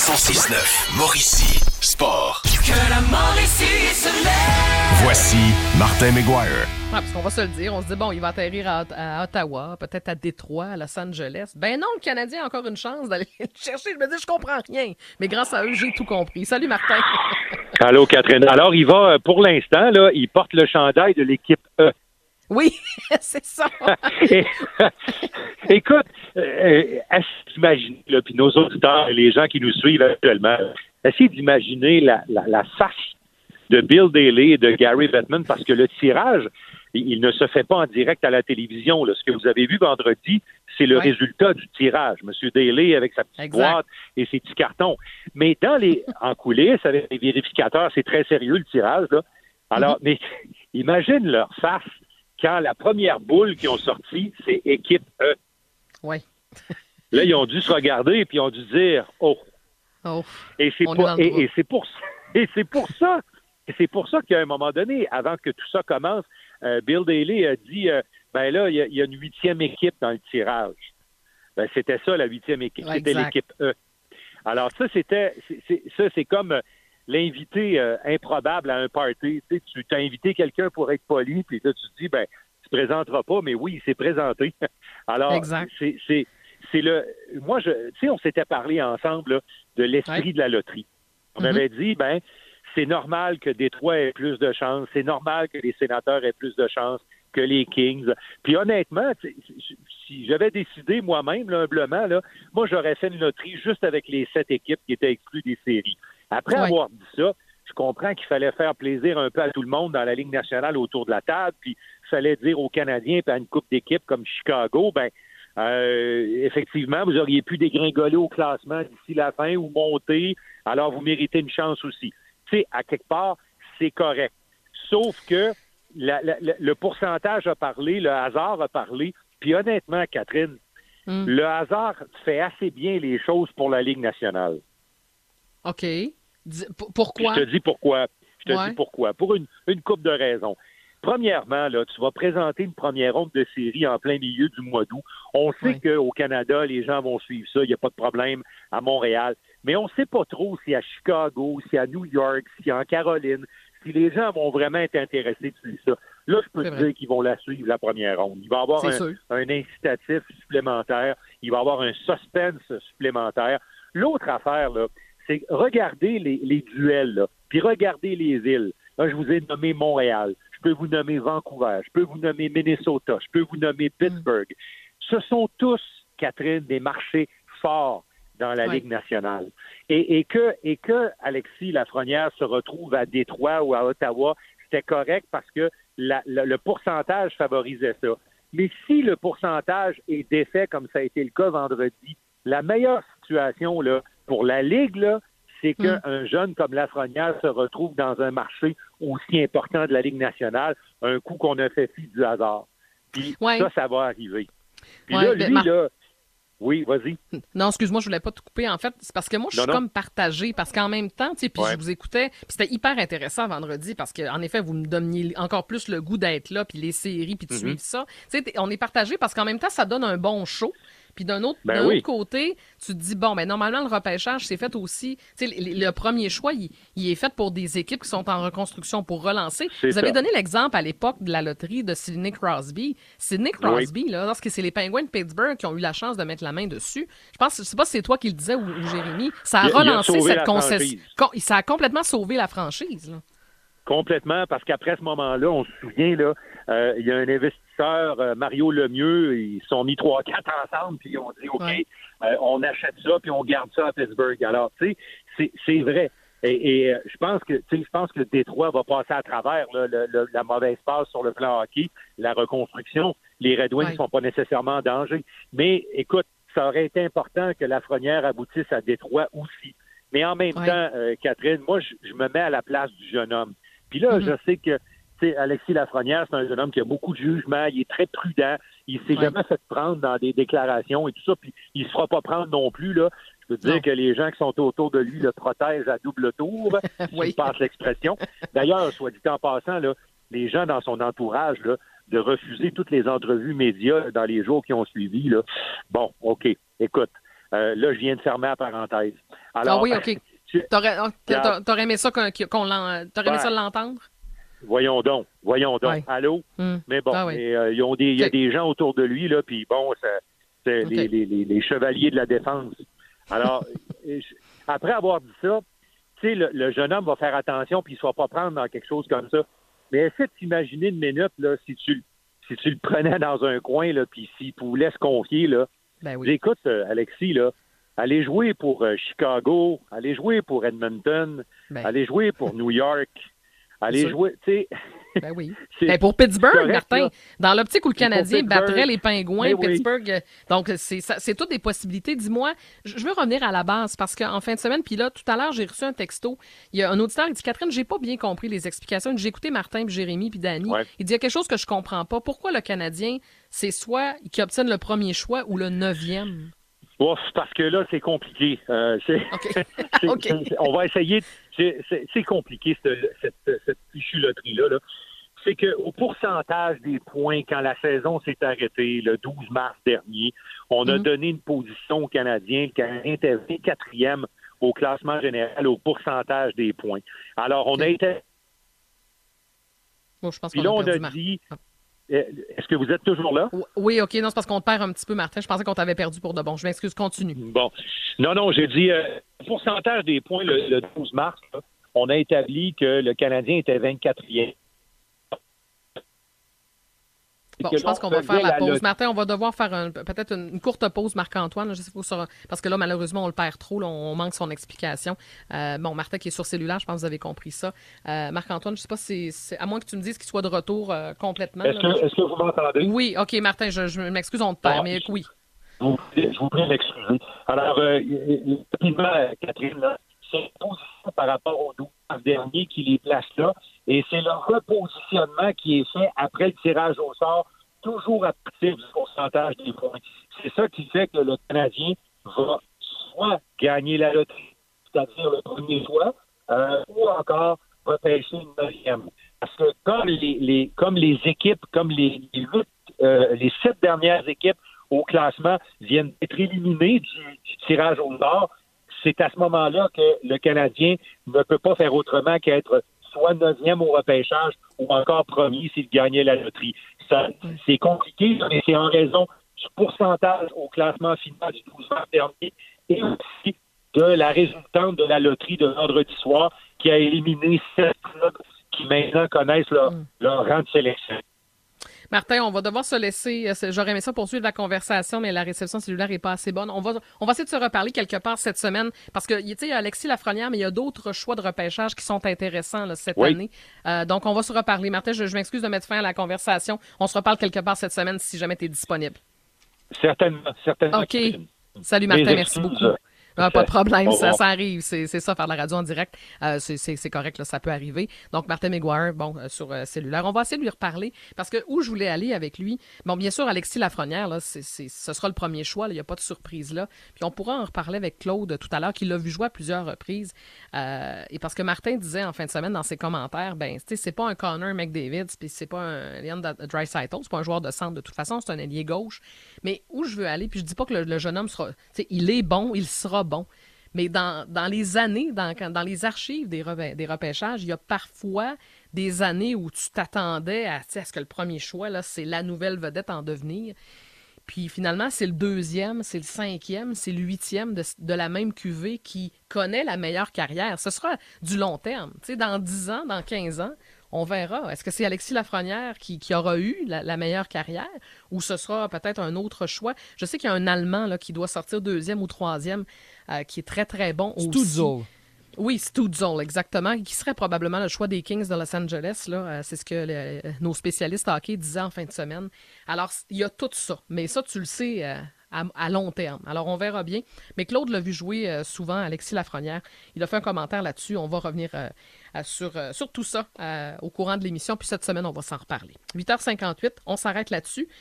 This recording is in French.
106.9 Mauricie Sport. Que la Mauricie se lève. Voici Martin McGuire. Parce qu'on va se le dire, on se dit, bon, il va atterrir à Ottawa, peut-être à Détroit, à Los Angeles. Ben non, le Canadien a encore une chance d'aller le chercher. Je me dis, je comprends rien. Mais grâce à eux, j'ai tout compris. Salut, Martin. Allô, Catherine. Alors, il va, pour l'instant, là, il porte le chandail de l'équipe E. Oui, c'est ça. Écoute, d'imaginer, puis nos auditeurs, les gens qui nous suivent actuellement, essayez d'imaginer la face de Bill Daly et de Gary Bettman, parce que le tirage, il ne se fait pas en direct à la télévision. Là. Ce que vous avez vu vendredi, c'est le résultat du tirage. Monsieur Daly avec sa petite boîte et ses petits cartons. Mais en coulisses, avec les vérificateurs, c'est très sérieux le tirage. Là. Alors, mais imagine leur face quand la première boule qu'ils ont sortie, c'est équipe E. Oui. Là, ils ont dû se regarder puis ils ont dû dire « Oh! » Et c'est pour ça qu'à un moment donné, avant que tout ça commence, Bill Daly a dit ben là, il y a une 8e équipe dans le tirage. Ben, c'était ça, la 8e équipe. Ouais, c'était l'équipe E. Alors, ça, c'est comme l'invité improbable à un party. Tu sais, tu t'as invité quelqu'un pour être poli, puis là, tu te dis, ben, tu te présenteras pas, mais oui, il s'est présenté. Alors, c'est le. Moi, tu sais, on s'était parlé ensemble là, de l'esprit de la loterie. On avait dit, ben, c'est normal que Détroit ait plus de chances, c'est normal que les Sénateurs aient plus de chances que les Kings. Puis honnêtement, si j'avais décidé moi-même, là, humblement, là, moi, j'aurais fait une loterie juste avec les 7 équipes qui étaient exclues des séries. Après avoir dit ça, je comprends qu'il fallait faire plaisir un peu à tout le monde dans la Ligue nationale autour de la table, puis il fallait dire aux Canadiens puis à une coupe d'équipes comme Chicago, ben effectivement, vous auriez pu dégringoler au classement d'ici la fin ou monter, alors vous méritez une chance aussi. Tu sais, à quelque part, c'est correct. Sauf que le pourcentage a parlé, le hasard a parlé, puis honnêtement, Catherine, le hasard fait assez bien les choses pour la Ligue nationale. OK. Pourquoi? Je te dis pourquoi. Pour une couple de raisons. Premièrement, là, tu vas présenter une première ronde de série en plein milieu du mois d'août. On sait qu'au Canada, les gens vont suivre ça. Il n'y a pas de problème à Montréal. Mais on ne sait pas trop si à Chicago, si à New York, si en Caroline, si les gens vont vraiment être intéressés de suivre ça. Là, je peux te dire qu'ils vont la suivre, la première ronde. Il va y avoir un incitatif supplémentaire. Il va y avoir un suspense supplémentaire. L'autre affaire, là, c'est regarder les duels, là, puis regarder les villes. Là, je vous ai nommé Montréal. Je peux vous nommer Vancouver, je peux vous nommer Minnesota, je peux vous nommer Pittsburgh. Ce sont tous, Catherine, des marchés forts dans la Ligue nationale. Et que Alexis Lafrenière se retrouve à Détroit ou à Ottawa, c'était correct parce que le pourcentage favorisait ça. Mais si le pourcentage est défait, comme ça a été le cas vendredi, la meilleure situation là, pour la Ligue, là, c'est qu'un jeune comme Lafrenière se retrouve dans un marché aussi important de la Ligue nationale, un coup qu'on a fait fi du hasard. Puis ça va arriver. Puis là, lui, là... Oui, vas-y. Non, excuse-moi, je voulais pas te couper. En fait, c'est parce que moi, je suis comme partagée. Parce qu'en même temps, tu sais, puis je vous écoutais, puis c'était hyper intéressant vendredi parce qu'en effet, vous me donniez encore plus le goût d'être là, puis les séries, puis de suivre ça. Tu sais, on est partagé parce qu'en même temps, ça donne un bon show. Puis d'un autre côté, tu te dis, bon, ben normalement, le repêchage, c'est fait aussi... Tu sais, le premier choix, il est fait pour des équipes qui sont en reconstruction pour relancer. Vous avez donné l'exemple à l'époque de la loterie de Sidney Crosby. Sidney Crosby, là, lorsque c'est les Penguins de Pittsburgh qui ont eu la chance de mettre la main dessus, je sais pas si c'est toi qui le disais ou Jérémy, ça a relancé cette concession. Ça a complètement sauvé la franchise, là. Complètement, parce qu'après ce moment-là, on se souvient, là, il y a un investisseur, Mario Lemieux, ils se sont mis 3-4 ensemble, puis ils ont dit, OK, on achète ça, puis on garde ça à Pittsburgh. Alors, tu sais, c'est vrai. Et je pense que Détroit va passer à travers là, la mauvaise passe sur le plan hockey, la reconstruction. Les Red Wings ne sont pas nécessairement en danger. Mais, écoute, ça aurait été important que Lafrenière aboutisse à Détroit aussi. Mais en même temps, Catherine, moi, je me mets à la place du jeune homme. Puis là, je sais que Alexis Lafrenière, c'est un jeune homme qui a beaucoup de jugement, il est très prudent, il s'est jamais fait prendre dans des déclarations et tout ça, puis il se fera pas prendre non plus, là. Je peux te dire que les gens qui sont autour de lui le protègent à double tour, si je passe l'expression. D'ailleurs, soit dit en passant, là, les gens dans son entourage, là, de refuser toutes les entrevues médias dans les jours qui ont suivi, là. Bon, OK, écoute, là, je viens de fermer la parenthèse. Alors, oui, OK. T'aurais aimé ça t'aurais aimé ça l'entendre? Voyons donc. Ouais. Allô? Mais bon, il y a des gens autour de lui, là, puis bon, c'est les chevaliers de la défense. Alors, après avoir dit ça, tu sais, le jeune homme va faire attention puis il ne se va pas prendre dans quelque chose comme ça. Mais essaie de t'imaginer une minute, là, si tu le prenais dans un coin, là, puis s'il voulait se confier, là. Ben oui. Écoute, Alexis, là, aller jouer pour Chicago, aller jouer pour Edmonton, aller jouer pour New York, aller jouer, tu sais... Ben oui. Pour Pittsburgh, correct, Martin, là. Dans l'optique où le Canadien battrait les Pingouins, Pittsburgh, donc c'est toutes des possibilités. Dis-moi, je veux revenir à la base parce qu'en fin de semaine, puis là, tout à l'heure, j'ai reçu un texto. Il y a un auditeur, il dit, Catherine, j'ai pas bien compris les explications. J'ai écouté Martin, puis Jérémy, puis Danny. Ouais. Il dit, il y a quelque chose que je comprends pas. Pourquoi le Canadien, c'est soit qui obtiennent le premier choix ou le 9e? Ouf, parce que là, c'est compliqué. On va essayer. C'est compliqué, cette fichue loterie-là. Là. C'est qu'au pourcentage des points, quand la saison s'est arrêtée le 12 mars dernier, on a donné une position aux Canadiens. Le Canadien était 24e au classement général au pourcentage des points. Alors, on a été... Bon, je pense puis là, on a dit... Est-ce que vous êtes toujours là? Oui, OK. Non, c'est parce qu'on te perd un petit peu, Martin. Je pensais qu'on t'avait perdu pour de bon. Je m'excuse. Continue. Bon. Non, j'ai dit le pourcentage des points le 12 mars, là, on a établi que le Canadien était 24e. Bon, je pense qu'on va faire la pause. Martin, on va devoir faire peut-être une courte pause, Marc-Antoine. Là, je sais pas, parce que là, malheureusement, on le perd trop. Là, on manque son explication. Bon, Martin qui est sur cellulaire, je pense que vous avez compris ça. Marc-Antoine, je sais pas si c'est à moins que tu me dises qu'il soit de retour complètement. Est-ce que vous m'entendez? Oui, OK, Martin, je m'excuse, on te perd, mais oui. Je vous prie d'excuser. Alors, rapidement, Catherine, là, c'est une position par rapport au 12 mars dernier qui les place là. Et c'est le repositionnement qui est fait après le tirage au sort, toujours à partir du pourcentage des points. C'est ça qui fait que le Canadien va soit gagner la loterie, c'est-à-dire le premier choix, ou encore repêcher une 9e. Parce que comme les équipes, comme les 7 dernières équipes au classement viennent d'être éliminées du tirage au sort, c'est à ce moment-là que le Canadien ne peut pas faire autrement qu'être soit 9e au repêchage ou encore premier s'il gagnait la loterie. Ça, c'est compliqué, mais c'est en raison du pourcentage au classement final du 12 mars dernier et aussi de la résultante de la loterie de vendredi soir qui a éliminé 7 clubs qui maintenant connaissent leur rang de sélection. Martin, on va devoir se laisser. J'aurais aimé ça poursuivre la conversation, mais la réception cellulaire est pas assez bonne. On va essayer de se reparler quelque part cette semaine parce que, tu sais, il y a Alexis Lafrenière, mais il y a d'autres choix de repêchage qui sont intéressants là, cette année. Donc, on va se reparler. Martin, je m'excuse de mettre fin à la conversation. On se reparle quelque part cette semaine si jamais tu es disponible. Certainement. OK. Salut Martin, merci beaucoup. Pas de problème, ça arrive. C'est ça, faire de la radio en direct. C'est correct, là, ça peut arriver. Donc, Martin McGuire, sur cellulaire. On va essayer de lui reparler parce que où je voulais aller avec lui, bon, bien sûr, Alexis Lafrenière, là, ce sera le premier choix. Il n'y a pas de surprise là. Puis on pourra en reparler avec Claude tout à l'heure, qui l'a vu jouer à plusieurs reprises. Et parce que Martin disait en fin de semaine dans ses commentaires, tu sais, c'est pas un Connor McDavid, puis c'est pas un Leon Draisaitl, c'est pas un joueur de centre de toute façon, c'est un ailier gauche. Mais où je veux aller, puis je dis pas que le jeune homme sera, tu sais, il est bon, il sera bon. Mais dans les années, dans les archives des repêchages, il y a parfois des années où tu t'attendais à ce que le premier choix, là, c'est la nouvelle vedette en devenir. Puis finalement, c'est le 2e, c'est le 5e, c'est le 8e de la même cuvée qui connaît la meilleure carrière. Ce sera du long terme. Tu sais, dans 10 ans, dans 15 ans, on verra. Est-ce que c'est Alexis Lafrenière qui aura eu la meilleure carrière ou ce sera peut-être un autre choix? Je sais qu'il y a un Allemand là, qui doit sortir 2e ou 3e qui est très, très bon aussi. Stützle. Oui, Stützle, exactement, qui serait probablement le choix des Kings de Los Angeles. Là. C'est ce que nos spécialistes hockey disaient en fin de semaine. Alors, il y a tout ça. Mais ça, tu le sais à long terme. Alors, on verra bien. Mais Claude l'a vu jouer souvent, Alexis Lafrenière. Il a fait un commentaire là-dessus. On va revenir sur tout ça au courant de l'émission. Puis cette semaine, on va s'en reparler. 8h58, on s'arrête là-dessus.